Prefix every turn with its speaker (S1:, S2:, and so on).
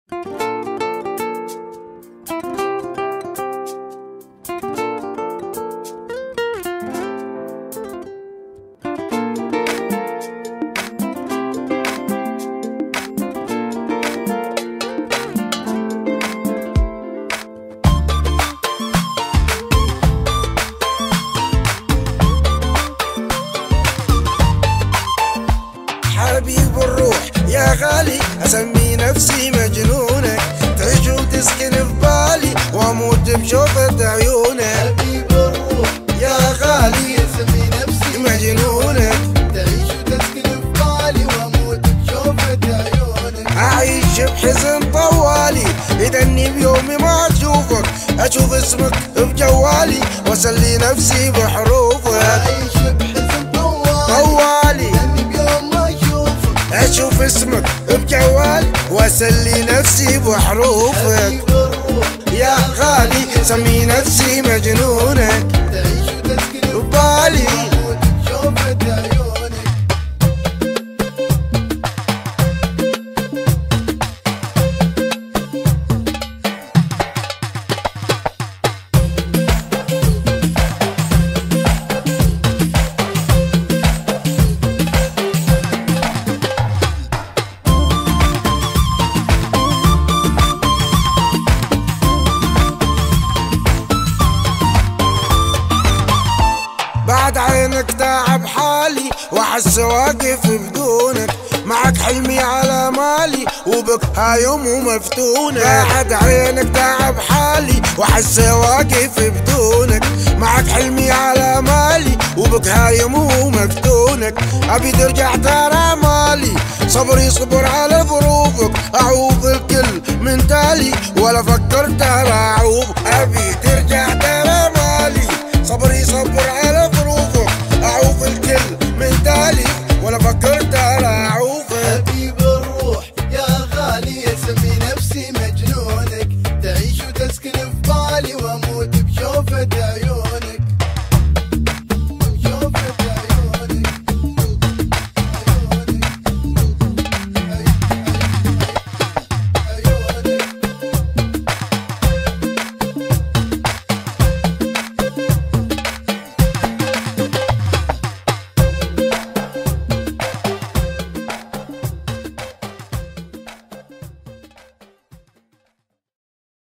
S1: حبيب الروح يا غالي، أسمي نفسي مجنونك، تعيش وتسكن في بالي وأموت بشوفة عيونك.
S2: حبيب الروح
S1: يا غالي،
S2: أسمي نفسي
S1: مجنونك،
S2: تعيش وتسكن في بالي وأموت بشوفة عيونك.
S1: أعيش بحزن طوالي إذا إني بيومي ما أشوفك، أشوف اسمك بجوالي وأسلي نفسي بحروفك.
S2: أعيش بحزن
S1: طوالي
S2: لأني بيوم ما أشوفك،
S1: أشوف اسمك بجوالي وأسلي نفسي بحروفك.
S2: حبيب الروح
S1: يا غالي، سمي نفسي مجنونك،
S2: تعيش وتسكن في
S1: بالي
S2: وأموت بشوفة عيونك.
S1: بعد عينك تعب حالي وأحس واقف بدونك، معك حلمي على مالي وبك هايم ومفتونك. بعد عينك تعب حالي وأحس واقف بدونك، معك حلمي على مالي وبك هايم ومفتونك. أبي ترجع ترى مالي، صبري صبر على ظروفك، أعوض الكل من تالي ولا فكرت ترى أعوض. أبي ترجع ترى مالي، صبري صبر